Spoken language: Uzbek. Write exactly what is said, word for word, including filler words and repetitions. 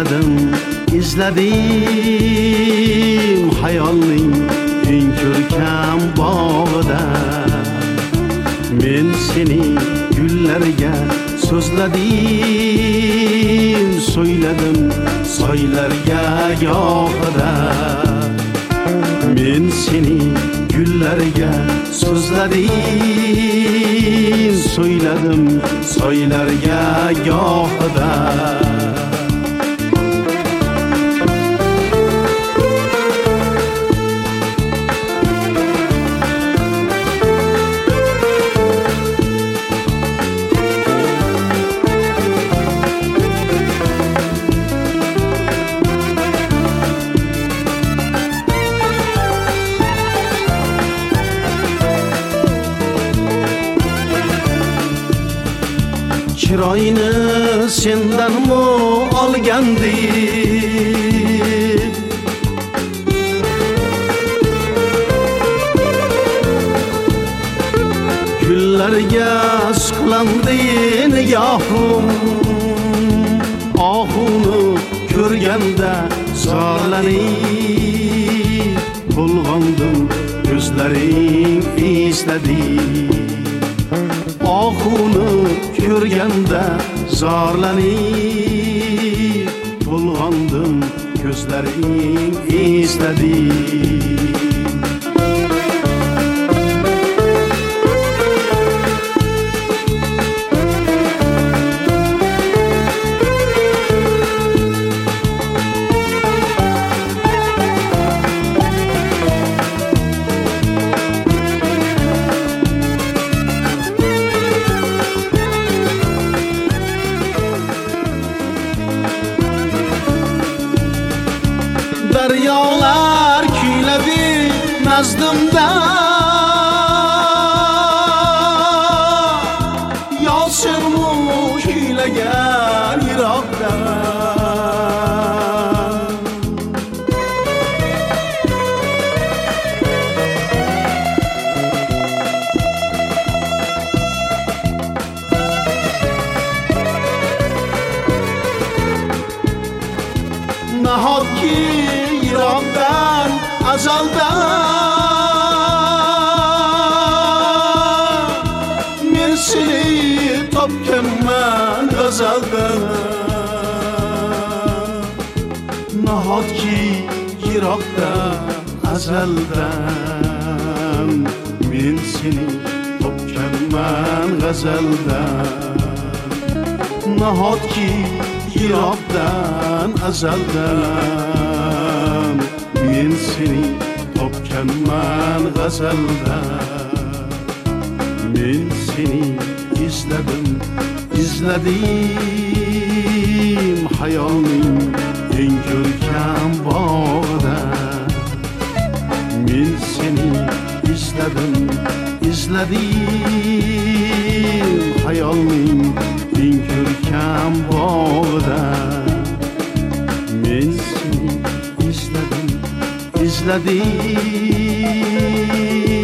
izladim, izladim hayolning eng ko'rkam bog'ida. Men seni gullarga so'zladim, so'yladim soylarga gohida. Men seni gullarga so'zladim, so'yladim soylarga gohida. Chiroyni sendan mu olgandik, gullarga suqlandi nigohim. Ohuni ko'rganda zorlanib bulg'ondim, ko'zlaring esladi. Ohuni ko'rganda zorlanib bulg'ondim, ko'zlaring esladi. Daryolar kuyladi nazdimda, yoshirmu kuylagan yiroqda. Nahotki yiroqdan azaldan men seni topganman g'azaldan. Nahotki yiroqdan azaldan men seni topganman g'azaldan. Nahotki yiroqdan azaldan men seni topganman g'azaldan. Men seni izladim, izladim hayolning eng ko'rkam bog'ida. Men seni izladim, izladim hayolning eng ko'rkam bog'ida. Men seni izladim, izladim